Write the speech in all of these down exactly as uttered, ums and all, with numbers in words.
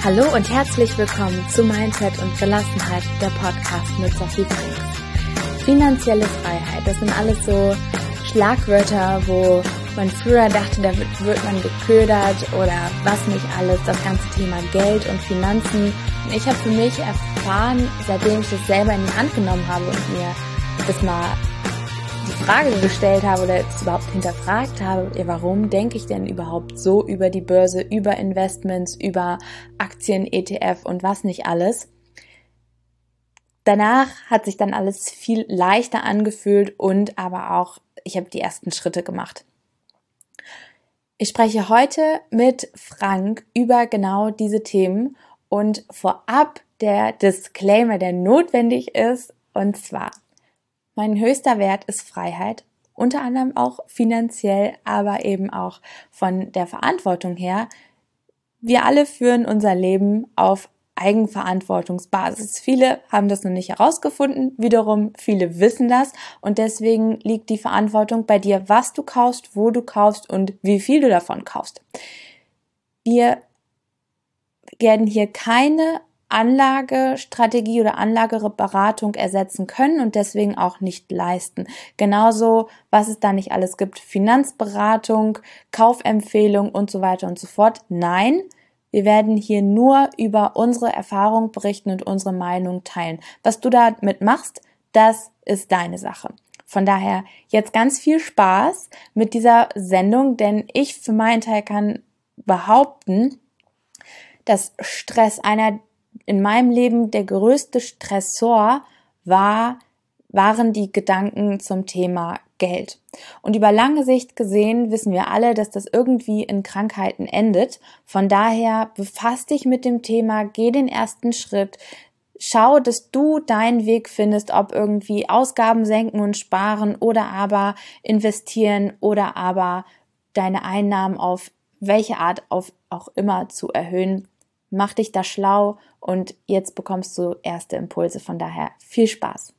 Hallo und herzlich willkommen zu Mindset und Gelassenheit, der Podcast mit Sophie Franks. Finanzielle Freiheit, das sind alles so Schlagwörter, wo man früher dachte, da wird, wird man geködert oder was nicht alles, das ganze Thema Geld und Finanzen. Und ich habe für mich erfahren, seitdem ich das selber in die Hand genommen habe und mir das mal die Frage gestellt habe oder es überhaupt hinterfragt habe, warum denke ich denn überhaupt so über die Börse, über Investments, über Aktien, E T F und was nicht alles. Danach hat sich dann alles viel leichter angefühlt und aber auch, ich habe die ersten Schritte gemacht. Ich spreche heute mit Frank über genau diese Themen und vorab der Disclaimer, der notwendig ist, und zwar: Mein höchster Wert ist Freiheit, unter anderem auch finanziell, aber eben auch von der Verantwortung her. Wir alle führen unser Leben auf Eigenverantwortungsbasis. Viele haben das noch nicht herausgefunden, wiederum viele wissen das und deswegen liegt die Verantwortung bei dir, was du kaufst, wo du kaufst und wie viel du davon kaufst. Wir werden hier keine Anlagestrategie oder Anlageberatung ersetzen können und deswegen auch nicht leisten. Genauso, was es da nicht alles gibt, Finanzberatung, Kaufempfehlung und so weiter und so fort. Nein, wir werden hier nur über unsere Erfahrung berichten und unsere Meinung teilen. Was du damit machst, das ist deine Sache. Von daher jetzt ganz viel Spaß mit dieser Sendung, denn ich für meinen Teil kann behaupten, dass Stress einer in meinem Leben der größte Stressor war, waren die Gedanken zum Thema Geld. Und über lange Sicht gesehen wissen wir alle, dass das irgendwie in Krankheiten endet. Von daher befass dich mit dem Thema, geh den ersten Schritt, schau, dass du deinen Weg findest, ob irgendwie Ausgaben senken und sparen oder aber investieren oder aber deine Einnahmen auf welche Art auf auch immer zu erhöhen. Mach dich da schlau und jetzt bekommst du erste Impulse. Von daher viel Spaß.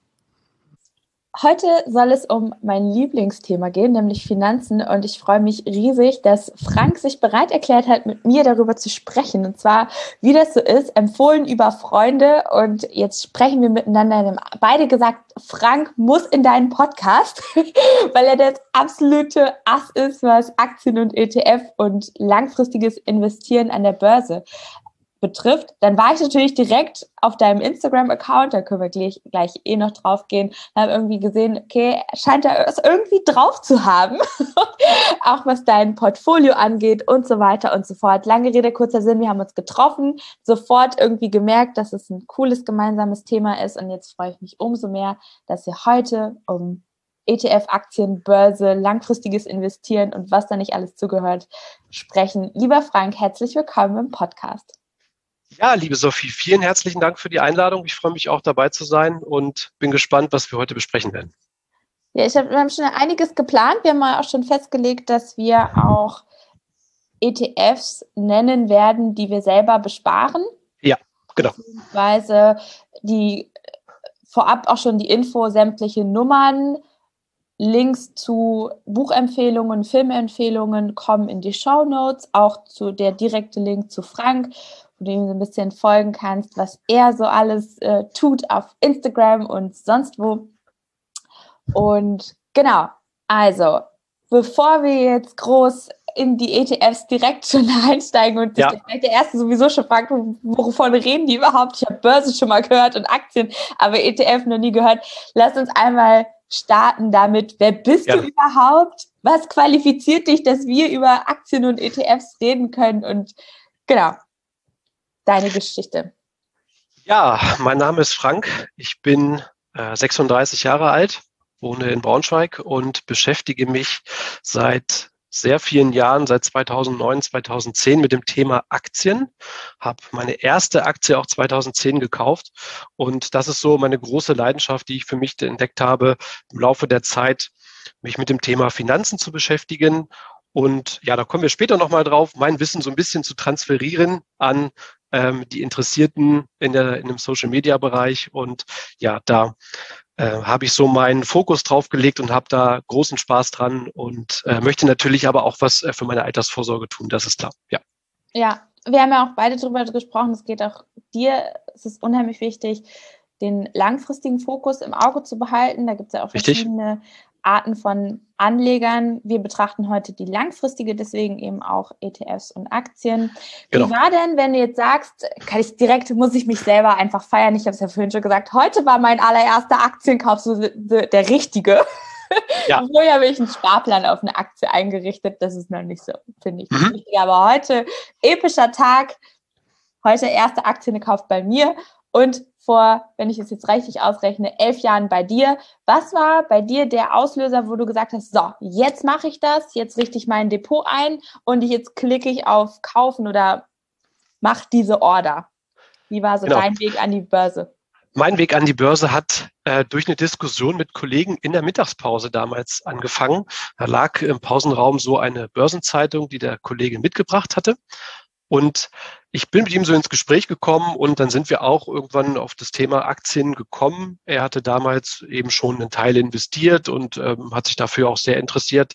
Heute soll es um mein Lieblingsthema gehen, nämlich Finanzen. Und ich freue mich riesig, dass Frank sich bereit erklärt hat, mit mir darüber zu sprechen. Und zwar, wie das so ist, empfohlen über Freunde. Und jetzt sprechen wir miteinander. Wir haben beide gesagt, Frank muss in deinen Podcast, weil er das absolute Ass ist, was Aktien und E T F und langfristiges Investieren an der Börse betrifft. Dann war ich natürlich direkt auf deinem Instagram-Account, da können wir gleich, gleich eh noch drauf gehen, habe irgendwie gesehen, okay, scheint er es irgendwie drauf zu haben, auch was dein Portfolio angeht und so weiter und so fort. Lange Rede, kurzer Sinn, wir haben uns getroffen, sofort irgendwie gemerkt, dass es ein cooles gemeinsames Thema ist und jetzt freue ich mich umso mehr, dass wir heute um E T F, Aktien, Börse, langfristiges Investieren und was da nicht alles zugehört, sprechen. Lieber Frank, herzlich willkommen im Podcast. Ja, liebe Sophie, vielen herzlichen Dank für die Einladung. Ich freue mich auch dabei zu sein und bin gespannt, was wir heute besprechen werden. Ja, ich hab, wir haben schon einiges geplant. Wir haben mal auch schon festgelegt, dass wir auch E T Fs nennen werden, die wir selber besparen. Ja, genau. Beziehungsweise die vorab auch schon die Info, sämtliche Nummern, Links zu Buchempfehlungen, Filmempfehlungen kommen in die Shownotes, auch zu der direkte Link zu Frank, wo du ihm so ein bisschen folgen kannst, was er so alles äh, tut auf Instagram und sonst wo. Und genau, also, bevor wir jetzt groß in die E T Fs direkt schon einsteigen und ja. Vielleicht der Erste sowieso schon fragt, wovon reden die überhaupt? Ich habe Börse schon mal gehört und Aktien, aber E T F noch nie gehört. Lass uns einmal starten damit, wer bist ja. du überhaupt? Was qualifiziert dich, dass wir über Aktien und E T Fs reden können? Und genau, deine Geschichte. Ja, mein Name ist Frank. Ich bin äh, sechsunddreißig Jahre alt, wohne in Braunschweig und beschäftige mich seit sehr vielen Jahren, seit zweitausendneun, zweitausendzehn mit dem Thema Aktien. Habe meine erste Aktie auch zweitausendzehn gekauft und das ist so meine große Leidenschaft, die ich für mich entdeckt habe, im Laufe der Zeit mich mit dem Thema Finanzen zu beschäftigen. Und ja, da kommen wir später nochmal drauf, mein Wissen so ein bisschen zu transferieren an ähm, die Interessierten in, der, in dem Social-Media-Bereich. Und ja, da äh, habe ich so meinen Fokus drauf gelegt und habe da großen Spaß dran und äh, möchte natürlich aber auch was äh, für meine Altersvorsorge tun, das ist klar, ja. Ja, wir haben ja auch beide darüber gesprochen, es geht auch dir, es ist unheimlich wichtig, den langfristigen Fokus im Auge zu behalten. Da gibt es ja auch verschiedene Richtig. Arten von Anlegern. Wir betrachten heute die langfristige, deswegen eben auch E T Fs und Aktien. Genau. Wie war denn, wenn du jetzt sagst, kann ich direkt, muss ich mich selber einfach feiern, ich habe es ja vorhin schon gesagt, heute war mein allererster Aktienkauf so der richtige. Ja. Vorher habe ich einen Sparplan auf eine Aktie eingerichtet, das ist noch nicht so, finde ich, mhm. wichtig. Aber heute, epischer Tag, heute erste Aktien gekauft bei mir und vor, wenn ich es jetzt richtig ausrechne, elf Jahren bei dir. Was war bei dir der Auslöser, wo du gesagt hast, so, jetzt mache ich das, jetzt richte ich mein Depot ein und jetzt klicke ich auf Kaufen oder mach diese Order? Wie war so genau. dein Weg an die Börse? Mein Weg an die Börse hat äh, durch eine Diskussion mit Kollegen in der Mittagspause damals angefangen. Da lag im Pausenraum so eine Börsenzeitung, die der Kollege mitgebracht hatte. Und ich bin mit ihm so ins Gespräch gekommen und dann sind wir auch irgendwann auf das Thema Aktien gekommen. Er hatte damals eben schon einen Teil investiert und ähm, hat sich dafür auch sehr interessiert.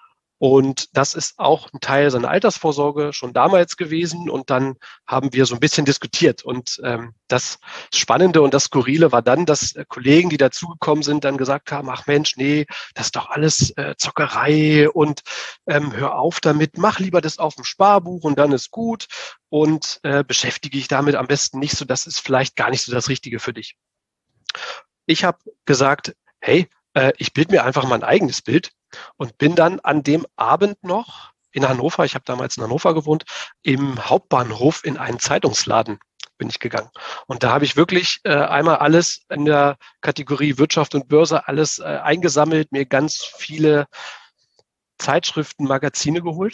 Und das ist auch ein Teil seiner Altersvorsorge schon damals gewesen. Und dann haben wir so ein bisschen diskutiert. Und ähm, das Spannende und das Skurrile war dann, dass äh, Kollegen, die dazugekommen sind, dann gesagt haben, ach Mensch, nee, das ist doch alles äh, Zockerei und ähm, hör auf damit, mach lieber das auf dem Sparbuch und dann ist gut. Und äh, beschäftige dich damit am besten nicht so, das ist vielleicht gar nicht so das Richtige für dich. Ich habe gesagt, hey, äh, ich bilde mir einfach mal ein eigenes Bild. Und bin dann an dem Abend noch in Hannover, ich habe damals in Hannover gewohnt, im Hauptbahnhof in einen Zeitungsladen bin ich gegangen. Und da habe ich wirklich äh, einmal alles in der Kategorie Wirtschaft und Börse alles äh, eingesammelt, mir ganz viele Zeitschriften, Magazine geholt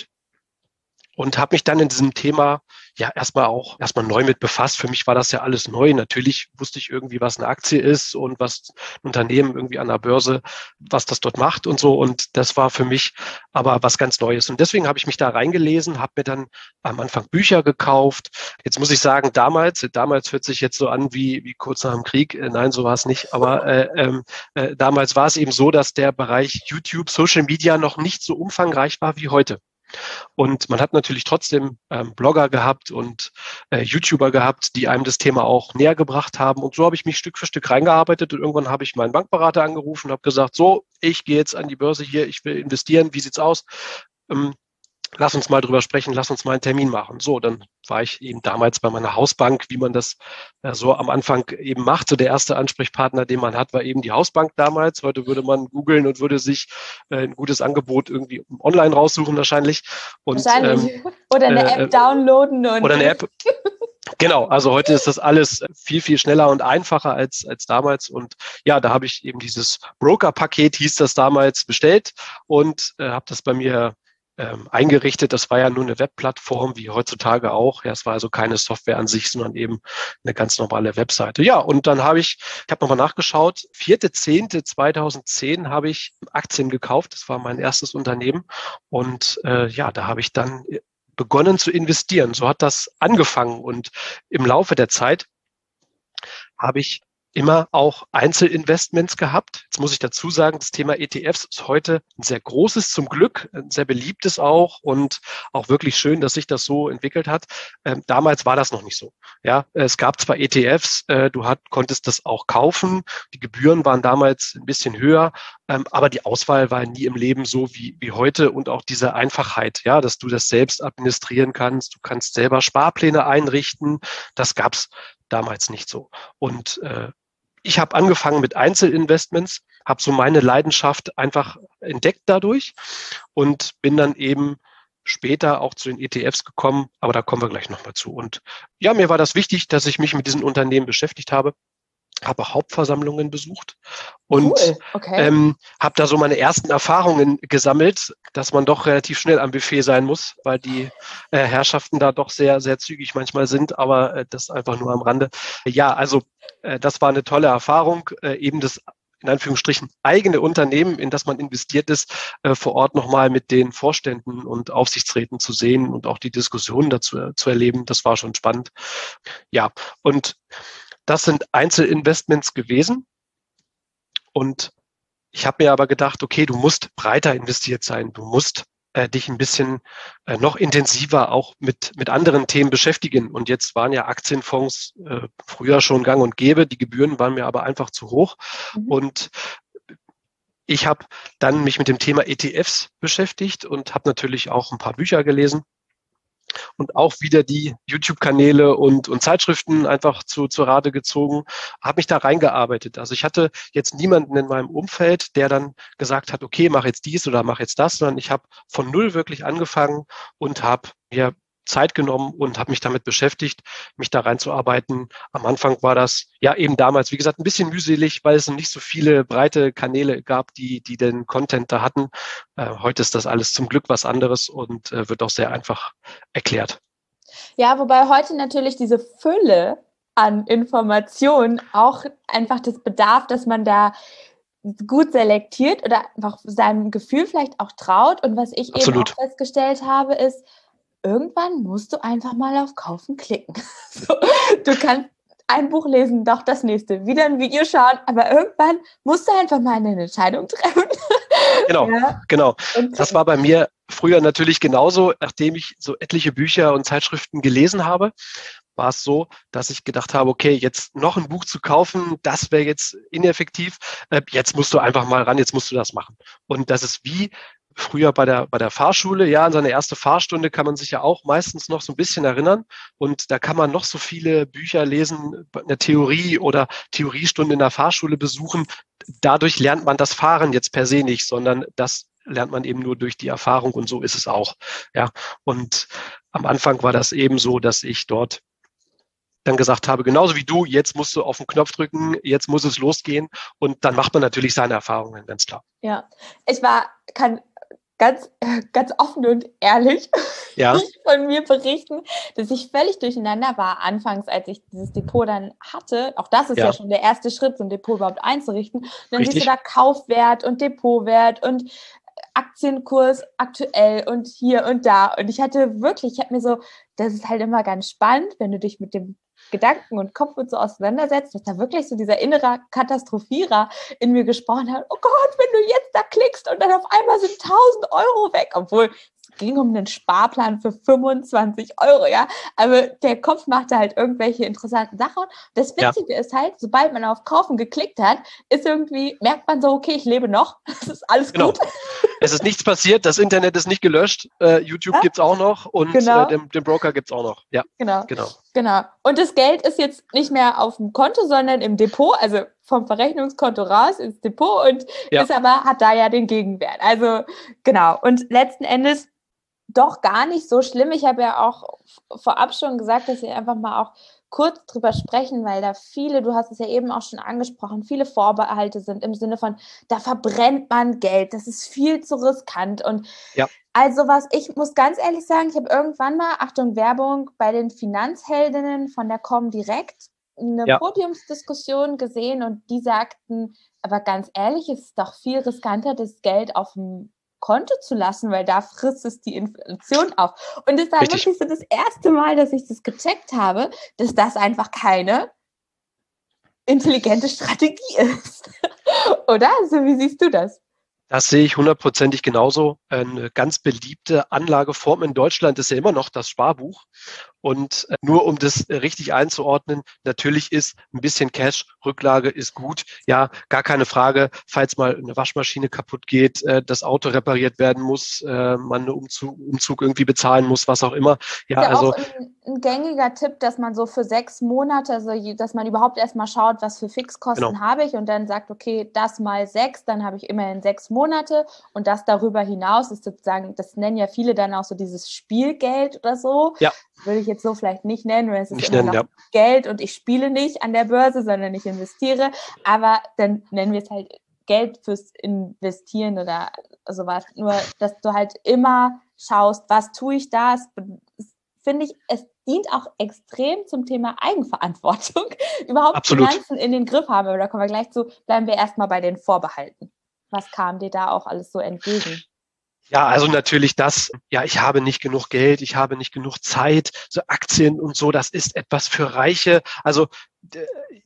und habe mich dann in diesem Thema ja erstmal auch erstmal neu mit befasst. Für mich war das ja alles neu. Natürlich wusste ich irgendwie, was eine Aktie ist und was ein Unternehmen irgendwie an der Börse, was das dort macht und so. Und das war für mich aber was ganz Neues. Und deswegen habe ich mich da reingelesen, habe mir dann am Anfang Bücher gekauft. Jetzt muss ich sagen, damals, damals hört sich jetzt so an wie, wie kurz nach dem Krieg. Nein, so war es nicht. Aber äh, äh, damals war es eben so, dass der Bereich YouTube, Social Media noch nicht so umfangreich war wie heute. Und man hat natürlich trotzdem ähm, Blogger gehabt und äh, YouTuber gehabt, die einem das Thema auch näher gebracht haben. Und so habe ich mich Stück für Stück reingearbeitet und irgendwann habe ich meinen Bankberater angerufen und habe gesagt, so, ich gehe jetzt an die Börse hier, ich will investieren, wie sieht's aus? Ähm, lass uns mal drüber sprechen, lass uns mal einen Termin machen. So, dann war ich eben damals bei meiner Hausbank, wie man das äh, so am Anfang eben macht. So der erste Ansprechpartner, den man hat, war eben die Hausbank damals. Heute würde man googeln und würde sich äh, ein gutes Angebot irgendwie online raussuchen wahrscheinlich. Und, wahrscheinlich. Ähm, oder eine äh, App downloaden. Und oder eine App. Genau, also heute ist das alles viel, viel schneller und einfacher als, als damals. Und ja, da habe ich eben dieses Broker-Paket, hieß das damals, bestellt und äh, habe das bei mir Ähm, eingerichtet. Das war ja nur eine Webplattform, wie heutzutage auch. Ja, es war also keine Software an sich, sondern eben eine ganz normale Webseite. Ja, und dann habe ich, ich habe nochmal nachgeschaut, vierter zehnter zweitausendzehn habe ich Aktien gekauft. Das war mein erstes Unternehmen. Und äh, ja, da habe ich dann begonnen zu investieren. So hat das angefangen. Und im Laufe der Zeit habe ich immer auch Einzelinvestments gehabt. Jetzt muss ich dazu sagen, das Thema E T Fs ist heute ein sehr großes, zum Glück, ein sehr beliebtes auch und auch wirklich schön, dass sich das so entwickelt hat. Ähm, damals war das noch nicht so. Ja, es gab zwar E T Fs, äh, du hat, konntest das auch kaufen, die Gebühren waren damals ein bisschen höher, ähm, aber die Auswahl war nie im Leben so wie, wie heute und auch diese Einfachheit, ja, dass du das selbst administrieren kannst, du kannst selber Sparpläne einrichten, das gab's damals nicht so. Und äh, ich habe angefangen mit Einzelinvestments, habe so meine Leidenschaft einfach entdeckt dadurch und bin dann eben später auch zu den E T Fs gekommen, aber da kommen wir gleich nochmal zu. Und ja, mir war das wichtig, dass ich mich mit diesen Unternehmen beschäftigt habe, habe Hauptversammlungen besucht und cool. Okay. ähm, habe da so meine ersten Erfahrungen gesammelt, dass man doch relativ schnell am Buffet sein muss, weil die äh, Herrschaften da doch sehr, sehr zügig manchmal sind, aber äh, das einfach nur am Rande. Ja, also äh, das war eine tolle Erfahrung, äh, eben das in Anführungsstrichen eigene Unternehmen, in das man investiert ist, äh, vor Ort nochmal mit den Vorständen und Aufsichtsräten zu sehen und auch die Diskussionen dazu äh, zu erleben. Das war schon spannend. Ja, und das sind Einzelinvestments gewesen. Und ich habe mir aber gedacht, okay, du musst breiter investiert sein. Du musst äh, dich ein bisschen äh, noch intensiver auch mit, mit anderen Themen beschäftigen. Und jetzt waren ja Aktienfonds äh, früher schon gang und gäbe. Die Gebühren waren mir aber einfach zu hoch. Mhm. Und ich habe dann mich mit dem Thema E T Fs beschäftigt und habe natürlich auch ein paar Bücher gelesen und auch wieder die YouTube-Kanäle und, und Zeitschriften einfach zu, zu Rate gezogen, habe mich da reingearbeitet. Also ich hatte jetzt niemanden in meinem Umfeld, der dann gesagt hat, okay, mach jetzt dies oder mach jetzt das, sondern ich habe von null wirklich angefangen und habe mir Zeit genommen und habe mich damit beschäftigt, mich da reinzuarbeiten. Am Anfang war das ja eben damals, wie gesagt, ein bisschen mühselig, weil es noch nicht so viele breite Kanäle gab, die, die den Content da hatten. Äh, heute ist das alles zum Glück was anderes und äh, wird auch sehr einfach erklärt. Ja, wobei heute natürlich diese Fülle an Informationen auch einfach das bedarf, dass man da gut selektiert oder einfach seinem Gefühl vielleicht auch traut. Und was ich Absolut. eben auch festgestellt habe, ist, irgendwann musst du einfach mal auf Kaufen klicken. So, du kannst ein Buch lesen, doch das nächste, wieder ein Video schauen, aber irgendwann musst du einfach mal eine Entscheidung treffen. Genau, ja. genau. Das war bei mir früher natürlich genauso. Nachdem ich so etliche Bücher und Zeitschriften gelesen habe, war es so, dass ich gedacht habe, okay, jetzt noch ein Buch zu kaufen, das wäre jetzt ineffektiv. Jetzt musst du einfach mal ran, jetzt musst du das machen. Und das ist wie früher bei der, bei der Fahrschule, ja, an seine erste Fahrstunde kann man sich ja auch meistens noch so ein bisschen erinnern. Und da kann man noch so viele Bücher lesen, eine Theorie oder Theoriestunde in der Fahrschule besuchen. Dadurch lernt man das Fahren jetzt per se nicht, sondern das lernt man eben nur durch die Erfahrung und so ist es auch. Ja, und am Anfang war das eben so, dass ich dort dann gesagt habe, genauso wie du, jetzt musst du auf den Knopf drücken, jetzt muss es losgehen und dann macht man natürlich seine Erfahrungen, ganz klar. Ja, ich war, kann ganz, ganz offen und ehrlich ja. von mir berichten, dass ich völlig durcheinander war anfangs, als ich dieses Depot dann hatte. Auch das ist ja, ja schon der erste Schritt, so ein Depot überhaupt einzurichten. Und dann Richtig. siehst du da Kaufwert und Depotwert und Aktienkurs aktuell und hier und da. Und ich hatte wirklich, ich habe mir so, das ist halt immer ganz spannend, wenn du dich mit dem Gedanken und Kopf und so auseinandersetzt, dass da wirklich so dieser innere Katastrophierer in mir gesprochen hat, oh Gott, wenn du jetzt da klickst und dann auf einmal sind tausend Euro weg, obwohl es ging um einen Sparplan für fünfundzwanzig Euro, ja, aber der Kopf machte halt irgendwelche interessanten Sachen. Das Witzige ja. ist halt, sobald man auf Kaufen geklickt hat, ist irgendwie, merkt man so, okay, ich lebe noch, das ist alles genau. gut. Es ist nichts passiert, das Internet ist nicht gelöscht, äh, YouTube ja? gibt's auch noch und genau. äh, den, den Broker gibt's auch noch. Ja, genau. genau. Genau. Und das Geld ist jetzt nicht mehr auf dem Konto, sondern im Depot, also vom Verrechnungskonto raus ins Depot und ja. ist aber, hat da ja den Gegenwert. Also genau. Und letzten Endes doch gar nicht so schlimm. Ich habe ja auch vorab schon gesagt, dass wir einfach mal auch kurz drüber sprechen, weil da viele, du hast es ja eben auch schon angesprochen, viele Vorbehalte sind im Sinne von, da verbrennt man Geld, das ist viel zu riskant und ja. also was, ich muss ganz ehrlich sagen, ich habe irgendwann mal, Achtung Werbung, bei den Finanzheldinnen von der Comdirect eine ja. Podiumsdiskussion gesehen und die sagten, aber ganz ehrlich, es ist doch viel riskanter, das Geld auf dem Konto zu lassen, weil da frisst es die Inflation auf. Und das war Richtig. wirklich so das erste Mal, dass ich das gecheckt habe, dass das einfach keine intelligente Strategie ist. Oder? Also, wie siehst du das? Das sehe ich hundertprozentig genauso. Eine ganz beliebte Anlageform in Deutschland ist ja immer noch das Sparbuch. Und nur um das richtig einzuordnen, natürlich ist ein bisschen Cash, Rücklage ist gut. Ja, gar keine Frage, falls mal eine Waschmaschine kaputt geht, das Auto repariert werden muss, man einen Umzug, Umzug irgendwie bezahlen muss, was auch immer. Ja, ist ja also auch ein, ein gängiger Tipp, dass man so für sechs Monate, also dass man überhaupt erstmal schaut, was für Fixkosten genau. habe ich und dann sagt, okay, das mal sechs, dann habe ich immerhin sechs Monate und das darüber hinaus ist sozusagen, das nennen ja viele dann auch so dieses Spielgeld oder so. Ja. Das würde ich jetzt so vielleicht nicht nennen, weil es ist nicht immer nennen, noch ja. Geld und ich spiele nicht an der Börse, sondern ich investiere. Aber dann nennen wir es halt Geld fürs Investieren oder sowas. Nur, dass du halt immer schaust, was tue ich da? Es, finde ich, es dient auch extrem zum Thema Eigenverantwortung. Überhaupt Absolut. Finanzen in den Griff haben. Aber da kommen wir gleich zu. Bleiben wir erstmal bei den Vorbehalten. Was kam dir da auch alles so entgegen? Ja, also natürlich das, ja, ich habe nicht genug Geld, ich habe nicht genug Zeit, so Aktien und so, das ist etwas für Reiche. Also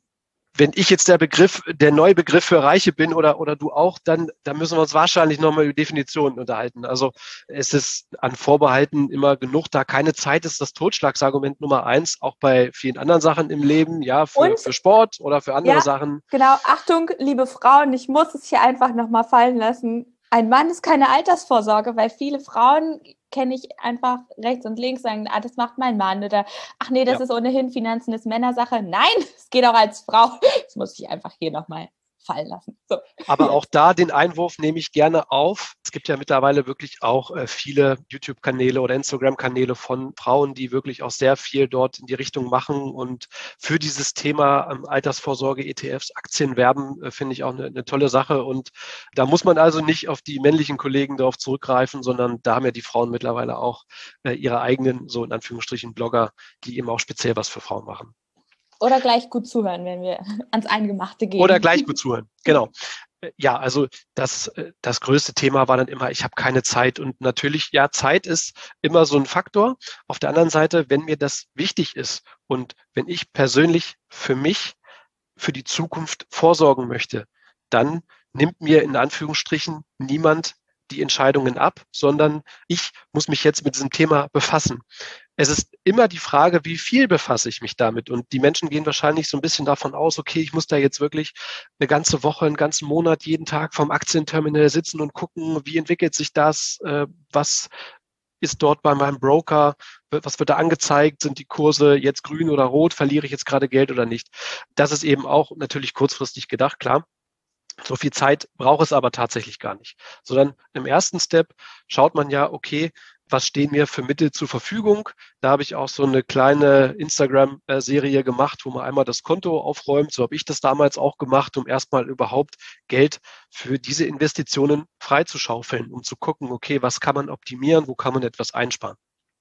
wenn ich jetzt der Begriff, der neue Begriff für Reiche bin oder, oder du auch, dann, dann müssen wir uns wahrscheinlich nochmal über Definitionen unterhalten. Also es ist an Vorbehalten immer genug da. Keine Zeit ist das Totschlagsargument Nummer eins, auch bei vielen anderen Sachen im Leben, ja, für, Und, für Sport oder für andere ja, Sachen. genau, Achtung, liebe Frauen, ich muss es hier einfach nochmal fallen lassen. Ein Mann ist keine Altersvorsorge, weil viele Frauen kenne ich einfach rechts und links sagen, ah, das macht mein Mann oder ach nee, das Ja. ist ohnehin Finanzen, ist Männersache. Nein, es geht auch als Frau. Das muss ich einfach hier nochmal fallen lassen. So. Aber auch da den Einwurf nehme ich gerne auf. Es gibt ja mittlerweile wirklich auch äh, viele YouTube-Kanäle oder Instagram-Kanäle von Frauen, die wirklich auch sehr viel dort in die Richtung machen und für dieses Thema ähm, Altersvorsorge, E T Fs, Aktien werben, äh, finde ich auch eine, eine tolle Sache. Und da muss man also nicht auf die männlichen Kollegen darauf zurückgreifen, sondern da haben ja die Frauen mittlerweile auch äh, ihre eigenen, so in Anführungsstrichen, Blogger, die eben auch speziell was für Frauen machen. Oder gleich gut zuhören, wenn wir ans Eingemachte gehen. Oder gleich gut zuhören, genau. Ja, also das, das größte Thema war dann immer, ich habe keine Zeit. Und natürlich, ja, Zeit ist immer so ein Faktor. Auf der anderen Seite, wenn mir das wichtig ist und wenn ich persönlich für mich, für die Zukunft vorsorgen möchte, dann nimmt mir in Anführungsstrichen niemand die Entscheidungen ab, sondern ich muss mich jetzt mit diesem Thema befassen. Es ist immer die Frage, wie viel befasse ich mich damit? Und die Menschen gehen wahrscheinlich so ein bisschen davon aus, okay, ich muss da jetzt wirklich eine ganze Woche, einen ganzen Monat jeden Tag vom Aktienterminal sitzen und gucken, wie entwickelt sich das, äh, was ist dort bei meinem Broker, was wird da angezeigt, sind die Kurse jetzt grün oder rot, verliere ich jetzt gerade Geld oder nicht? Das ist eben auch natürlich kurzfristig gedacht, klar. So viel Zeit braucht es aber tatsächlich gar nicht, sondern im ersten Step schaut man ja, okay, was stehen mir für Mittel zur Verfügung? Da habe ich auch so eine kleine Instagram-Serie gemacht, wo man einmal das Konto aufräumt. So habe ich das damals auch gemacht, um erstmal überhaupt Geld für diese Investitionen freizuschaufeln, um zu gucken, okay, was kann man optimieren, wo kann man etwas einsparen?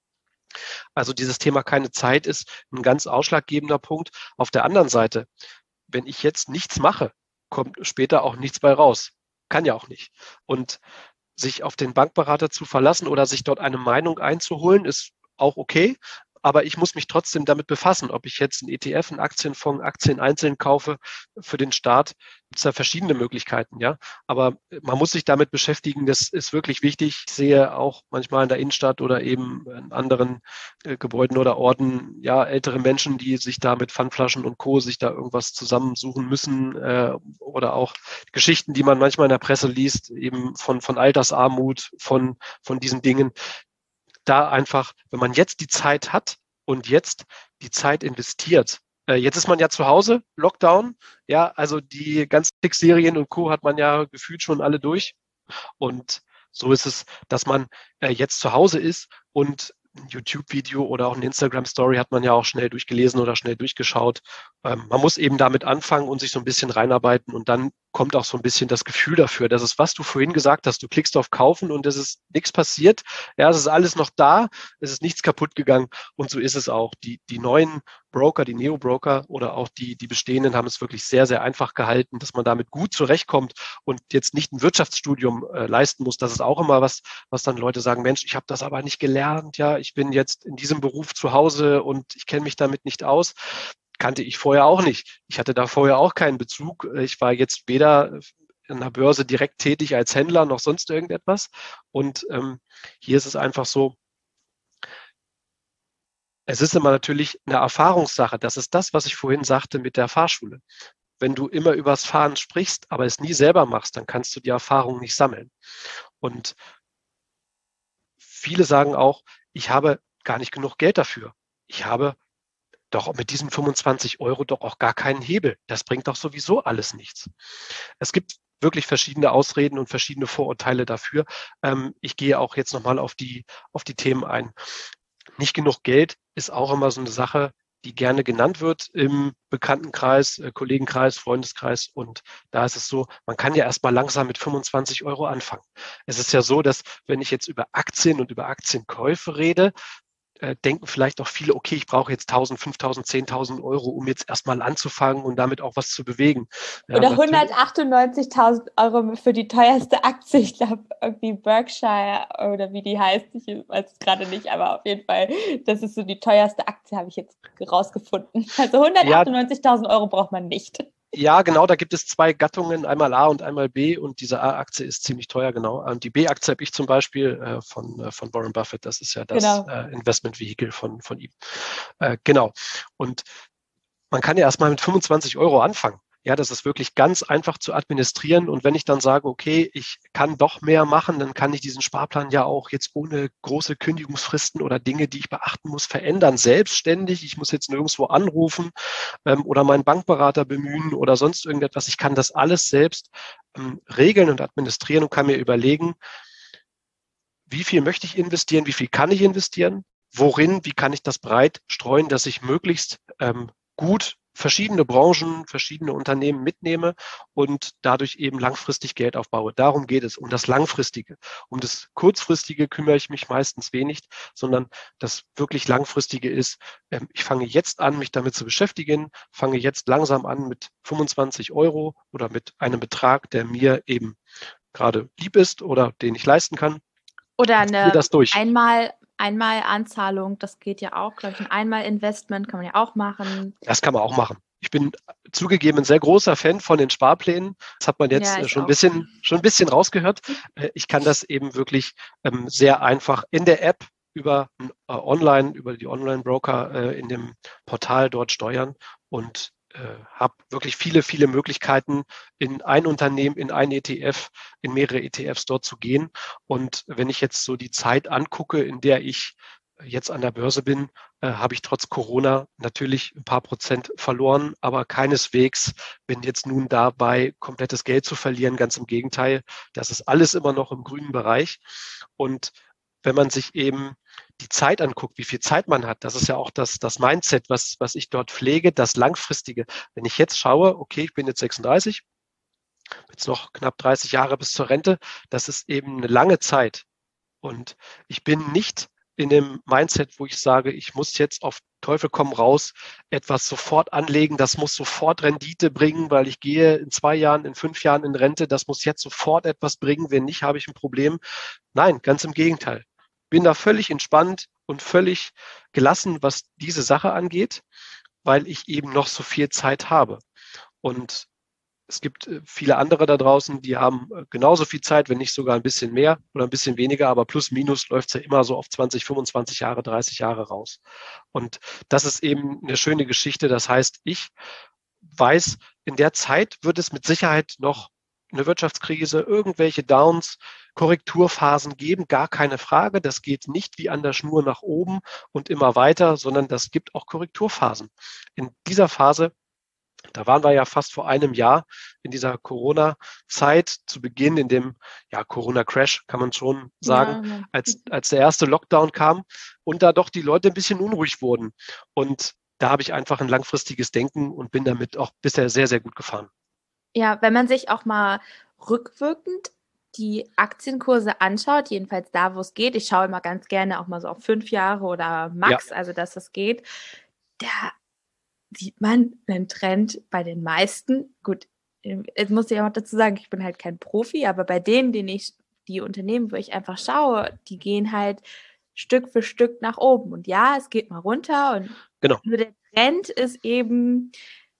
Also dieses Thema keine Zeit ist ein ganz ausschlaggebender Punkt. Auf der anderen Seite, wenn ich jetzt nichts mache, kommt später auch nichts bei raus. Kann ja auch nicht. Und sich auf den Bankberater zu verlassen oder sich dort eine Meinung einzuholen, ist auch okay. Aber ich muss mich trotzdem damit befassen, ob ich jetzt einen E T F, einen Aktienfonds, Aktien einzeln kaufe. Für den Staat gibt es da verschiedene Möglichkeiten, ja. Aber man muss sich damit beschäftigen, das ist wirklich wichtig. Ich sehe auch manchmal in der Innenstadt oder eben in anderen äh, Gebäuden oder Orten, ja, ältere Menschen, die sich da mit Pfandflaschen und Co. sich da irgendwas zusammensuchen müssen äh, oder auch Geschichten, die man manchmal in der Presse liest, eben von, von Altersarmut, von, von diesen Dingen. Da einfach, wenn man jetzt die Zeit hat und jetzt die Zeit investiert. Äh, jetzt ist man ja zu Hause, Lockdown, ja, also die ganzen Netflix-Serien und Co. hat man ja gefühlt schon alle durch. Und so ist es, dass man äh, jetzt zu Hause ist und ein YouTube-Video oder auch eine Instagram-Story hat man ja auch schnell durchgelesen oder schnell durchgeschaut. Ähm, man muss eben damit anfangen und sich so ein bisschen reinarbeiten und dann kommt auch so ein bisschen das Gefühl dafür, dass es, was du vorhin gesagt hast, du klickst auf Kaufen und es ist nichts passiert. Ja, es ist alles noch da, es ist nichts kaputt gegangen und so ist es auch. Die, die neuen Broker, die Neo-Broker oder auch die, die bestehenden haben es wirklich sehr, sehr einfach gehalten, dass man damit gut zurechtkommt und jetzt nicht ein Wirtschaftsstudium äh, leisten muss. Das ist auch immer was, was dann Leute sagen, Mensch, ich habe das aber nicht gelernt, ja, ich bin jetzt in diesem Beruf zu Hause und ich kenne mich damit nicht aus. Kannte ich vorher auch nicht. Ich hatte da vorher auch keinen Bezug. Ich war jetzt weder an der Börse direkt tätig als Händler noch sonst irgendetwas. Und ähm, hier ist es einfach so, es ist immer natürlich eine Erfahrungssache. Das ist das, was ich vorhin sagte mit der Fahrschule. Wenn du immer übers Fahren sprichst, aber es nie selber machst, dann kannst du die Erfahrung nicht sammeln. Und viele sagen auch, ich habe gar nicht genug Geld dafür. Ich habe doch mit diesen fünfundzwanzig Euro doch auch gar keinen Hebel. Das bringt doch sowieso alles nichts. Es gibt wirklich verschiedene Ausreden und verschiedene Vorurteile dafür. Ähm, ich gehe auch jetzt nochmal auf die, auf die Themen ein. Nicht genug Geld ist auch immer so eine Sache, die gerne genannt wird im Bekanntenkreis, äh, Kollegenkreis, Freundeskreis. Und da ist es so, man kann ja erstmal langsam mit fünfundzwanzig Euro anfangen. Es ist ja so, dass wenn ich jetzt über Aktien und über Aktienkäufe rede, äh, denken vielleicht auch viele, okay, ich brauche jetzt tausend, fünftausend, zehntausend Euro, um jetzt erstmal anzufangen und damit auch was zu bewegen. Ja, oder hundertachtundneunzigtausend Euro für die teuerste Aktie, ich glaube irgendwie Berkshire oder wie die heißt, ich weiß es gerade nicht, aber auf jeden Fall, das ist so die teuerste Aktie, habe ich jetzt rausgefunden. Also hundertachtundneunzigtausend Euro braucht man nicht. Ja, genau, da gibt es zwei Gattungen, einmal A und einmal B, und diese A-Aktie ist ziemlich teuer, genau. Und die B-Aktie habe ich zum Beispiel äh, von, äh, von Warren Buffett, das ist ja das Genau. äh, Investmentvehikel von, von ihm. Äh, genau. Und man kann ja erstmal mit fünfundzwanzig Euro anfangen. Ja, das ist wirklich ganz einfach zu administrieren. Und wenn ich dann sage, okay, ich kann doch mehr machen, dann kann ich diesen Sparplan ja auch jetzt ohne große Kündigungsfristen oder Dinge, die ich beachten muss, verändern, selbstständig. Ich muss jetzt nirgendwo anrufen ähm, oder meinen Bankberater bemühen oder sonst irgendetwas. Ich kann das alles selbst ähm, regeln und administrieren und kann mir überlegen, wie viel möchte ich investieren, wie viel kann ich investieren, worin, wie kann ich das breit streuen, dass ich möglichst ähm, gut verschiedene Branchen, verschiedene Unternehmen mitnehme und dadurch eben langfristig Geld aufbaue. Darum geht es, um das Langfristige. Um das Kurzfristige kümmere ich mich meistens wenig, sondern das wirklich Langfristige ist, ähm, ich fange jetzt an, mich damit zu beschäftigen, fange jetzt langsam an mit fünfundzwanzig Euro oder mit einem Betrag, der mir eben gerade lieb ist oder den ich leisten kann. Oder Ziehe eine das durch. einmal, einmal Anzahlung, das geht ja auch, glaube ich. Ein Einmal-Investment kann man ja auch machen. Das kann man auch machen. Ich bin zugegeben ein sehr großer Fan von den Sparplänen. Das hat man jetzt Ja, äh, ich schon ein auch. bisschen, schon ein bisschen rausgehört. Äh, Ich kann das eben wirklich ähm, sehr einfach in der App über äh, online, über die Online-Broker äh, in dem Portal dort steuern und äh, habe wirklich viele, viele Möglichkeiten, in ein Unternehmen, in ein E T F, in mehrere E T Fs dort zu gehen. Und wenn ich jetzt so die Zeit angucke, in der ich jetzt an der Börse bin, äh, habe ich trotz Corona natürlich ein paar Prozent verloren, aber keineswegs bin jetzt nun dabei, komplettes Geld zu verlieren. Ganz im Gegenteil, das ist alles immer noch im grünen Bereich. Und wenn man sich eben die Zeit anguckt, wie viel Zeit man hat, das ist ja auch das, das Mindset, was, was ich dort pflege, das Langfristige. Wenn ich jetzt schaue, okay, ich bin jetzt sechsunddreißig, jetzt noch knapp dreißig Jahre bis zur Rente, das ist eben eine lange Zeit. Und ich bin nicht in dem Mindset, wo ich sage, ich muss jetzt auf Teufel komm raus etwas sofort anlegen, das muss sofort Rendite bringen, weil ich gehe in zwei Jahren, in fünf Jahren in Rente, das muss jetzt sofort etwas bringen, wenn nicht, habe ich ein Problem. Nein, ganz im Gegenteil. Bin da völlig entspannt und völlig gelassen, was diese Sache angeht, weil ich eben noch so viel Zeit habe. Und es gibt äh, viele andere da draußen, die haben äh, genauso viel Zeit, wenn nicht sogar ein bisschen mehr oder ein bisschen weniger, aber plus minus läuft es ja immer so auf zwanzig, fünfundzwanzig Jahre, dreißig Jahre raus. Und das ist eben eine schöne Geschichte. Das heißt, ich weiß, in der Zeit wird es mit Sicherheit noch eine Wirtschaftskrise, irgendwelche Downs, Korrekturphasen geben, gar keine Frage. Das geht nicht wie an der Schnur nach oben und immer weiter, sondern das gibt auch Korrekturphasen. In dieser Phase, da waren wir ja fast vor einem Jahr in dieser Corona-Zeit zu Beginn, in dem ja, Corona-Crash, kann man schon sagen, Ja, man- als, als der erste Lockdown kam und da doch die Leute ein bisschen unruhig wurden. Und da habe ich einfach ein langfristiges Denken und bin damit auch bisher sehr, sehr gut gefahren. ja, wenn man sich auch mal rückwirkend die Aktienkurse anschaut, jedenfalls da, wo es geht, ich schaue immer ganz gerne auch mal so auf fünf Jahre oder Ja, Max, also dass es geht, da sieht man einen Trend bei den meisten. Gut, ähm, jetzt muss ich auch dazu sagen, ich bin halt kein Profi, aber bei denen, denen ich, die Unternehmen, wo ich einfach schaue, die gehen halt Stück für Stück nach oben. Und ja, es geht mal runter und genau. nur der Trend ist eben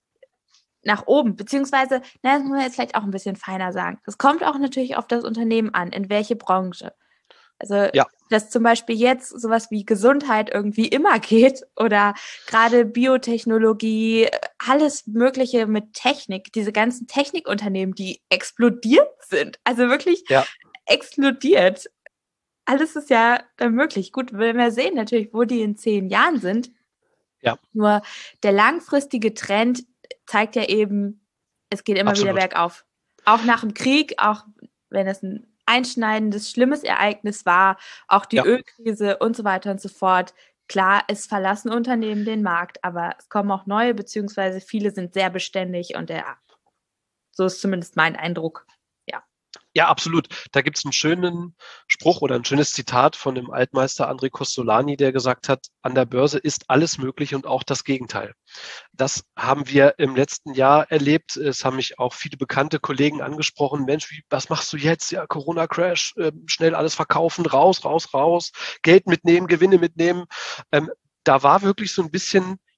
nach oben, beziehungsweise, na, das muss man jetzt vielleicht auch ein bisschen feiner sagen. Das kommt auch natürlich auf das Unternehmen an, in welche Branche. Also, Ja, dass zum Beispiel jetzt sowas wie Gesundheit irgendwie immer geht oder gerade Biotechnologie, alles Mögliche mit Technik, diese ganzen Technikunternehmen, die explodiert sind, also wirklich ja, explodiert. Alles ist ja dann möglich. Gut, wenn wir sehen natürlich, wo die in zehn Jahren sind, ja, nur der langfristige Trend zeigt ja eben, es geht immer wieder absolut. bergauf. Auch nach dem Krieg, auch wenn es ein einschneidendes, schlimmes Ereignis war, auch die Ja. Ölkrise und so weiter und so fort. Klar, es verlassen Unternehmen den Markt, aber es kommen auch neue, beziehungsweise viele sind sehr beständig und ja, so ist zumindest mein Eindruck. Ja. Ja, absolut. Da gibt es einen schönen Spruch oder ein schönes Zitat von dem Altmeister André Costolani, der gesagt hat, an der Börse ist alles möglich und auch das Gegenteil. Das haben wir im letzten Jahr erlebt. Es haben mich auch viele bekannte Kollegen angesprochen. Mensch, wie, was machst du jetzt? Ja, Corona-Crash, äh, schnell alles verkaufen, raus, raus, raus, Geld mitnehmen, Gewinne mitnehmen. Ähm, da war wirklich so ein bisschen,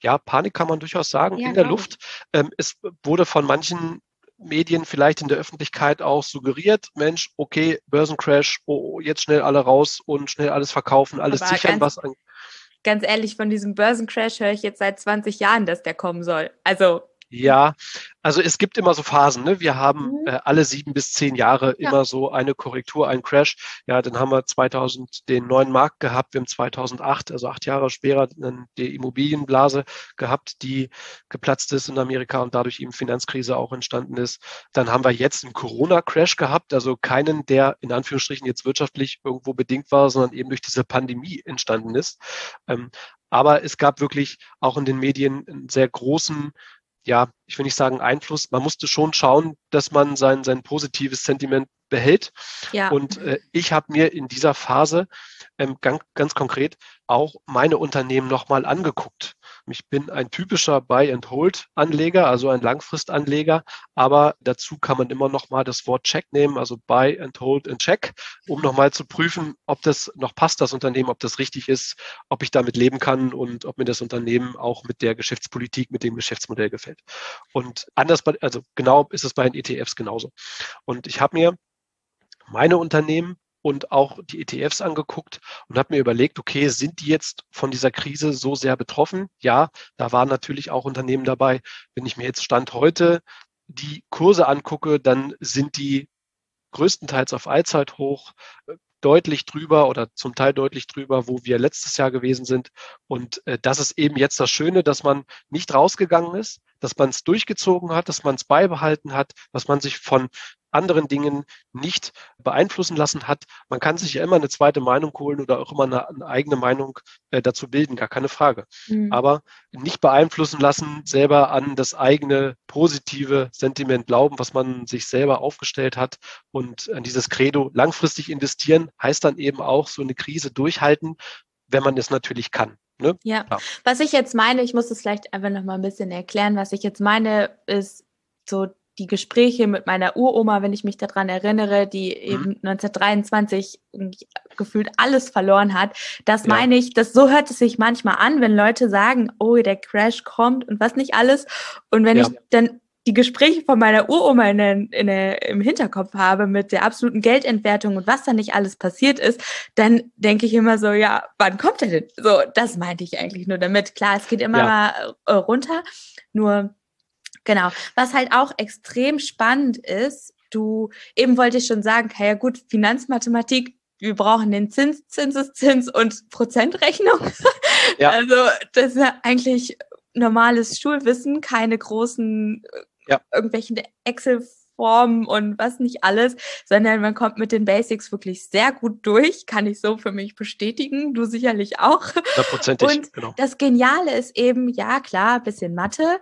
ja, Panik kann man durchaus sagen, Ja, in der glaube ich. Luft. Ähm, es wurde von manchen Medien vielleicht in der Öffentlichkeit auch suggeriert, Mensch, okay, Börsencrash, oh, jetzt schnell alle raus und schnell alles verkaufen, alles Aber sichern, ganz, was an ganz ehrlich, von diesem Börsencrash höre ich jetzt seit zwanzig Jahren, dass der kommen soll. Also, Ja, also es gibt immer so Phasen. Ne? Wir haben mhm. äh, alle sieben bis zehn Jahre Ja. immer so eine Korrektur, einen Crash. Ja, dann haben wir zweitausend den neuen Markt gehabt. Wir haben zweitausendacht, also acht Jahre später, dann die Immobilienblase gehabt, die geplatzt ist in Amerika und dadurch eben Finanzkrise auch entstanden ist. Dann haben wir jetzt einen Corona-Crash gehabt, also keinen, der in Anführungsstrichen jetzt wirtschaftlich irgendwo bedingt war, sondern eben durch diese Pandemie entstanden ist. Ähm, aber es gab wirklich auch in den Medien einen sehr großen, ja, ich will nicht sagen Einfluss. Man musste schon schauen, dass man sein, sein positives Sentiment behält. Ja. Und äh, ich habe mir in dieser Phase ähm, ganz, ganz konkret auch meine Unternehmen nochmal angeguckt. Ich bin ein typischer Buy-and-Hold-Anleger, also ein Langfristanleger, aber dazu kann man immer nochmal das Wort Check nehmen, also Buy and Hold and Check, um nochmal zu prüfen, ob das noch passt, das Unternehmen, ob das richtig ist, ob ich damit leben kann und ob mir das Unternehmen auch mit der Geschäftspolitik, mit dem Geschäftsmodell gefällt. Und anders, bei, also genau ist es bei den E T Fs genauso. Und ich habe mir meine Unternehmen und auch die E T Fs angeguckt und habe mir überlegt, okay, sind die jetzt von dieser Krise so sehr betroffen? Ja, da waren natürlich auch Unternehmen dabei. Wenn ich mir jetzt Stand heute die Kurse angucke, dann sind die größtenteils auf Allzeithoch, äh, deutlich drüber oder zum Teil deutlich drüber, wo wir letztes Jahr gewesen sind. Und äh, das ist eben jetzt das Schöne, dass man nicht rausgegangen ist, dass man es durchgezogen hat, dass man es beibehalten hat, dass man sich von anderen Dingen nicht beeinflussen lassen hat. Man kann sich ja immer eine zweite Meinung holen oder auch immer eine, eine eigene Meinung äh, dazu bilden, gar keine Frage. Mhm. Aber nicht beeinflussen lassen, selber an das eigene positive Sentiment glauben, was man sich selber aufgestellt hat und an dieses Credo langfristig investieren, heißt dann eben auch so eine Krise durchhalten, wenn man es natürlich kann. Ne? Ja, Klar. was ich jetzt meine, ich muss es vielleicht einfach noch mal ein bisschen erklären, was ich jetzt meine, ist so die Gespräche mit meiner Uroma, wenn ich mich daran erinnere, die Mhm. eben neunzehnhundertdreiundzwanzig gefühlt alles verloren hat. Das Ja. meine ich, das so hört es sich manchmal an, wenn Leute sagen, oh, der Crash kommt und was nicht alles. Und wenn Ja. ich dann die Gespräche von meiner Uroma in der, in der, im Hinterkopf habe mit der absoluten Geldentwertung und was da nicht alles passiert ist, dann denke ich immer so, ja, wann kommt er denn? So, das meinte ich eigentlich nur damit. Klar, es geht immer Ja. mal äh, runter, nur genau. Was halt auch extrem spannend ist, du, eben wollte ich schon sagen, ja gut, Finanzmathematik, wir brauchen den Zins, Zinseszins und Prozentrechnung. Ja. Also das ist ja eigentlich normales Schulwissen, keine großen Ja. irgendwelchen Excel-Formen und was nicht alles, sondern man kommt mit den Basics wirklich sehr gut durch, kann ich so für mich bestätigen, du sicherlich auch. Hundertprozentig, Und genau. das Geniale ist eben, ja klar, bisschen Mathe,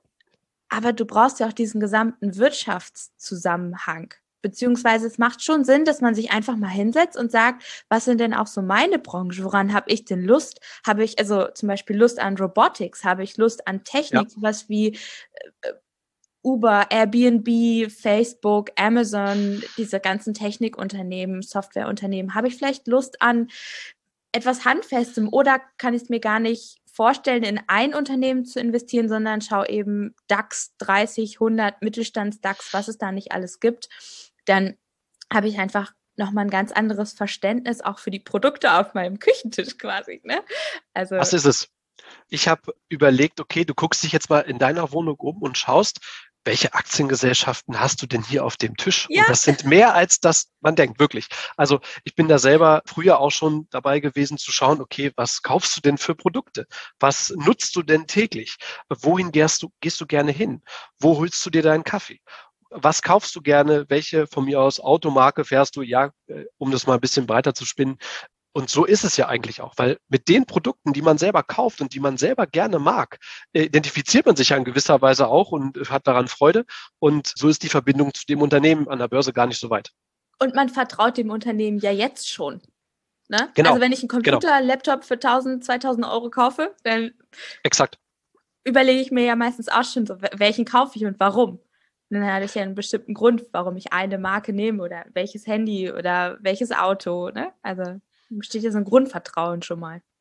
aber du brauchst ja auch diesen gesamten Wirtschaftszusammenhang. Beziehungsweise es macht schon Sinn, dass man sich einfach mal hinsetzt und sagt, was sind denn auch so meine Branchen? Woran habe ich denn Lust? Habe ich also zum Beispiel Lust an Robotics? Habe ich Lust an Technik? Ja. Sowas wie äh, Uber, Airbnb, Facebook, Amazon, diese ganzen Technikunternehmen, Softwareunternehmen. Habe ich vielleicht Lust an etwas Handfestem oder kann ich es mir gar nicht vorstellen, in ein Unternehmen zu investieren, sondern schau eben DAX dreißig, hundert, Mittelstands-DAX, was es da nicht alles gibt. Dann habe ich einfach nochmal ein ganz anderes Verständnis auch für die Produkte auf meinem Küchentisch quasi. Ne? Also, Was ist es? Ich habe überlegt, okay, du guckst dich jetzt mal in deiner Wohnung um und schaust, welche Aktiengesellschaften hast du denn hier auf dem Tisch? ja, Und das sind mehr als das man denkt, wirklich. Also ich bin da selber früher auch schon dabei gewesen zu schauen, okay, was kaufst du denn für Produkte? Was nutzt du denn täglich? Wohin gehst du, gehst du gerne hin? Wo holst du dir deinen Kaffee? Was kaufst du gerne? Welche von mir aus Automarke fährst du? Ja, äh, um das mal ein bisschen breiter zu spinnen. Und so ist es ja eigentlich auch, weil mit den Produkten, die man selber kauft und die man selber gerne mag, äh, identifiziert man sich ja in gewisser Weise auch und hat daran Freude. Und so ist die Verbindung zu dem Unternehmen an der Börse gar nicht so weit. und man vertraut dem Unternehmen ja jetzt schon. Ne? Also Genau, wenn ich einen genau, Computer, Laptop für tausend, zweitausend Euro kaufe, dann exakt. überlege ich mir ja meistens auch schon so, welchen kaufe ich und warum. Und dann hatte ich ja einen bestimmten Grund, warum ich eine Marke nehme oder welches Handy oder welches Auto. Ne? Also besteht ja so ein Grundvertrauen schon mal.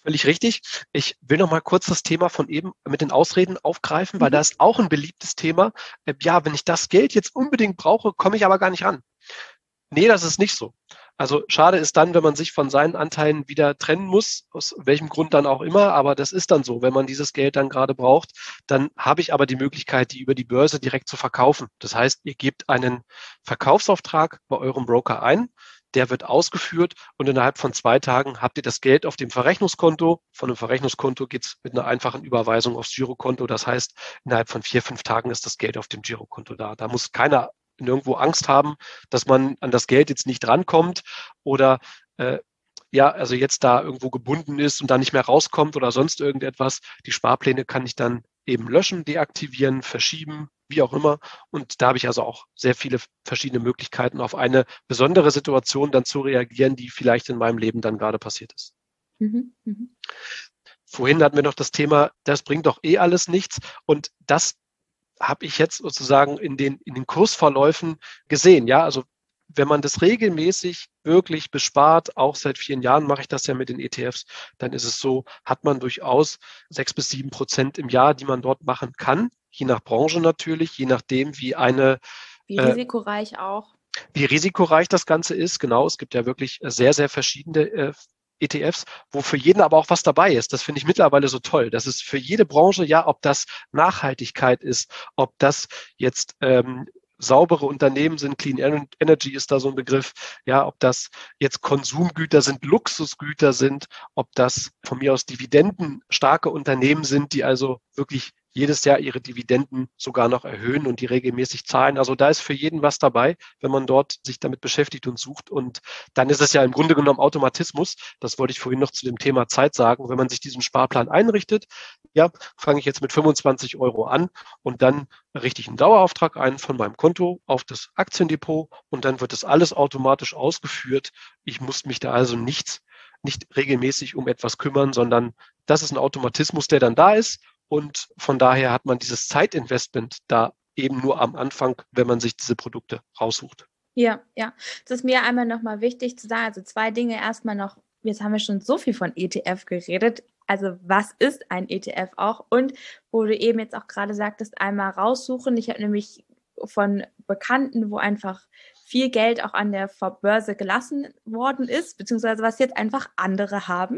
Völlig richtig. Ich will noch mal kurz das Thema von eben mit den Ausreden aufgreifen, weil Mhm. da ist auch ein beliebtes Thema. Äh, Ja, wenn ich das Geld jetzt unbedingt brauche, komme ich aber gar nicht ran. Nee, das ist nicht so. Also schade ist dann, wenn man sich von seinen Anteilen wieder trennen muss, aus welchem Grund dann auch immer, aber das ist dann so. Wenn man dieses Geld dann gerade braucht, dann habe ich aber die Möglichkeit, die über die Börse direkt zu verkaufen. Das heißt, ihr gebt einen Verkaufsauftrag bei eurem Broker ein, der wird ausgeführt und innerhalb von zwei Tagen habt ihr das Geld auf dem Verrechnungskonto. Von dem Verrechnungskonto geht es mit einer einfachen Überweisung aufs Girokonto. Das heißt, innerhalb von vier, fünf Tagen ist das Geld auf dem Girokonto da. Da muss keiner nirgendwo Angst haben, dass man an das Geld jetzt nicht rankommt oder äh, ja, also jetzt da irgendwo gebunden ist und da nicht mehr rauskommt oder sonst irgendetwas. Die Sparpläne kann ich dann eben löschen, deaktivieren, verschieben, wie auch immer. Und da habe ich also auch sehr viele verschiedene Möglichkeiten, auf eine besondere Situation dann zu reagieren, die vielleicht in meinem Leben dann gerade passiert ist. Mhm. Mhm. Vorhin hatten wir noch das Thema, das bringt doch eh alles nichts. Und das habe ich jetzt sozusagen in den, in den Kursverläufen gesehen. Ja, also wenn man das regelmäßig wirklich bespart, auch seit vielen Jahren mache ich das ja mit den E T Fs, dann ist es so, hat man durchaus sechs bis sieben Prozent im Jahr, die man dort machen kann, je nach Branche natürlich, je nachdem, wie eine Wie äh, risikoreich auch. wie risikoreich das Ganze ist. Genau, es gibt ja wirklich sehr, sehr verschiedene äh, E T Fs, wo für jeden aber auch was dabei ist. Das finde ich mittlerweile so toll. Das ist für jede Branche, ja, ob das Nachhaltigkeit ist, ob das jetzt ähm, saubere Unternehmen sind, Clean Energy ist da so ein Begriff, ja, ob das jetzt Konsumgüter sind, Luxusgüter sind, ob das von mir aus dividendenstarke Unternehmen sind, die also wirklich jedes Jahr ihre Dividenden sogar noch erhöhen und die regelmäßig zahlen. Also da ist für jeden was dabei, wenn man dort sich damit beschäftigt und sucht. Und dann ist es ja im Grunde genommen Automatismus. Das wollte ich vorhin noch zu dem Thema Zeit sagen. Wenn man sich diesen Sparplan einrichtet, ja, fange ich jetzt mit fünfundzwanzig Euro an und dann richte ich einen Dauerauftrag ein von meinem Konto auf das Aktiendepot und dann wird das alles automatisch ausgeführt. Ich muss mich da also nichts, nicht regelmäßig um etwas kümmern, sondern das ist ein Automatismus, der dann da ist. Und von daher hat man dieses Zeitinvestment da eben nur am Anfang, wenn man sich diese Produkte raussucht. Ja, ja. Das ist mir einmal nochmal wichtig zu sagen. Also zwei Dinge erstmal noch. Jetzt haben wir schon so viel von E T F geredet. Also was ist ein E T F auch? Und wo du eben jetzt auch gerade sagtest, einmal raussuchen. Ich habe nämlich von Bekannten, wo einfach viel Geld auch an der Börse gelassen worden ist, beziehungsweise was jetzt einfach andere haben.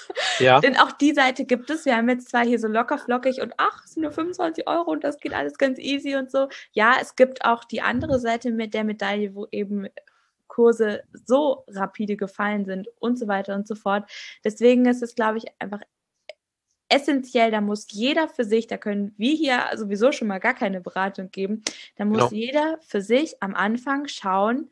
Ja. Denn auch die Seite gibt es. Wir haben jetzt zwar hier so locker flockig und ach, es sind nur fünfundzwanzig Euro und das geht alles ganz easy und so. Ja, es gibt auch die andere Seite mit der Medaille, wo eben Kurse so rapide gefallen sind und so weiter und so fort. Deswegen ist es, glaube ich, einfach essentiell, da muss jeder für sich, da können wir hier sowieso schon mal gar keine Beratung geben, da muss Genau. jeder für sich am Anfang schauen,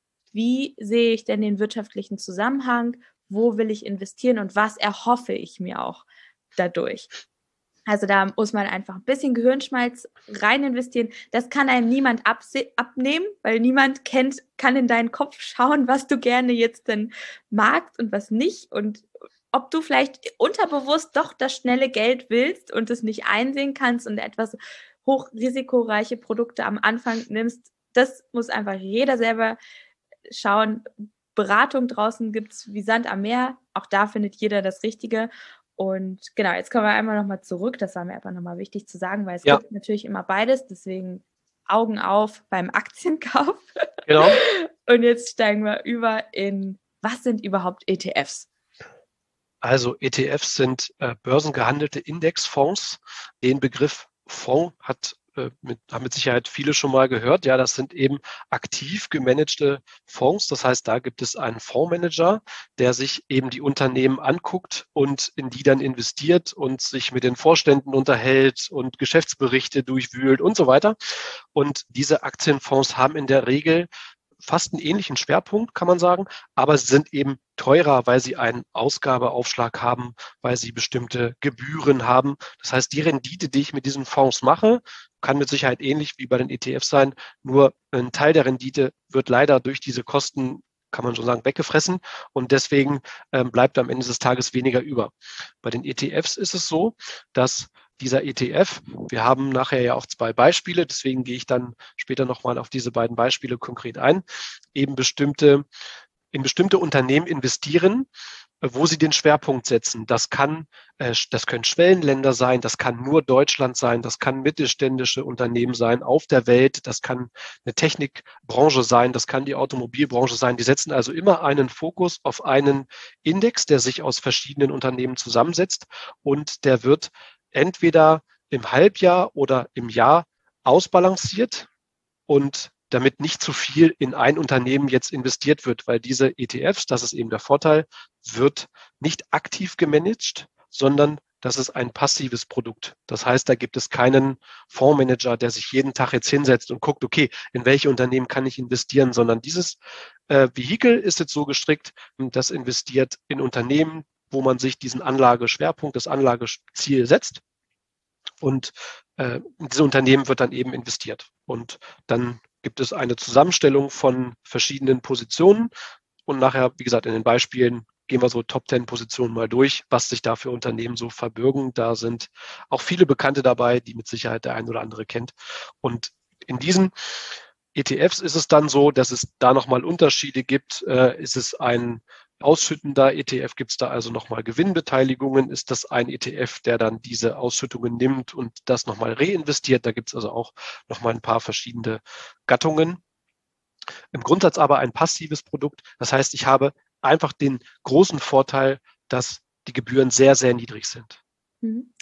wie sehe ich denn den wirtschaftlichen Zusammenhang, wo will ich investieren und was erhoffe ich mir auch dadurch. Also da muss man einfach ein bisschen Gehirnschmalz rein investieren. Das kann einem niemand abnehmen, weil niemand kennt, kann in deinen Kopf schauen, was du gerne jetzt denn magst und was nicht und ob du vielleicht unterbewusst doch das schnelle Geld willst und es nicht einsehen kannst und etwas hochrisikoreiche Produkte am Anfang nimmst. Das muss einfach jeder selber schauen. Beratung draußen gibt es wie Sand am Meer. Auch da findet jeder das Richtige. Und genau, jetzt kommen wir einmal nochmal zurück. Das war mir einfach nochmal wichtig zu sagen, weil es Ja. gibt natürlich immer beides. Deswegen Augen auf beim Aktienkauf. Genau. Und jetzt steigen wir über in, was sind überhaupt E T Fs? Also E T Fs sind äh, börsengehandelte Indexfonds. Den Begriff Fonds hat äh, mit, haben mit Sicherheit viele schon mal gehört. Ja, das sind eben aktiv gemanagte Fonds. Das heißt, da gibt es einen Fondsmanager, der sich eben die Unternehmen anguckt und in die dann investiert und sich mit den Vorständen unterhält und Geschäftsberichte durchwühlt und so weiter. Und diese Aktienfonds haben in der Regel fast einen ähnlichen Schwerpunkt, kann man sagen, aber sie sind eben teurer, weil sie einen Ausgabeaufschlag haben, weil sie bestimmte Gebühren haben. Das heißt, die Rendite, die ich mit diesen Fonds mache, kann mit Sicherheit ähnlich wie bei den E T Fs sein, nur ein Teil der Rendite wird leider durch diese Kosten, kann man schon sagen, weggefressen und deswegen ähm, bleibt am Ende des Tages weniger über. Bei den E T Fs ist es so, dass dieser E T F, wir haben nachher ja auch zwei Beispiele, deswegen gehe ich dann später nochmal auf diese beiden Beispiele konkret ein, eben bestimmte, in bestimmte Unternehmen investieren, wo sie den Schwerpunkt setzen. Das kann, äh, das können Schwellenländer sein, das kann nur Deutschland sein, das kann mittelständische Unternehmen sein auf der Welt, das kann eine Technikbranche sein, das kann die Automobilbranche sein. Die setzen also immer einen Fokus auf einen Index, der sich aus verschiedenen Unternehmen zusammensetzt und der wird entweder im Halbjahr oder im Jahr ausbalanciert und damit nicht zu viel in ein Unternehmen jetzt investiert wird, weil diese E T Fs, das ist eben der Vorteil, wird nicht aktiv gemanagt, sondern das ist ein passives Produkt. Das heißt, da gibt es keinen Fondsmanager, der sich jeden Tag jetzt hinsetzt und guckt, okay, in welche Unternehmen kann ich investieren, sondern dieses äh, Vehikel ist jetzt so gestrickt, das investiert in Unternehmen, wo man sich diesen Anlageschwerpunkt, das Anlageziel setzt. Und äh, in diese Unternehmen wird dann eben investiert. Und dann gibt es eine Zusammenstellung von verschiedenen Positionen. Und nachher, wie gesagt, in den Beispielen gehen wir so Top zehn Positionen mal durch, was sich da für Unternehmen so verbirgen. Da sind auch viele Bekannte dabei, die mit Sicherheit der ein oder andere kennt. Und in diesen E T Fs ist es dann so, dass es da nochmal Unterschiede gibt. Äh, ist es ein ausschüttender E T F, gibt es da also nochmal Gewinnbeteiligungen? Ist das ein E T F, der dann diese Ausschüttungen nimmt und das nochmal reinvestiert? Da gibt es also auch nochmal ein paar verschiedene Gattungen. Im Grundsatz aber ein passives Produkt. Das heißt, ich habe einfach den großen Vorteil, dass die Gebühren sehr, sehr niedrig sind.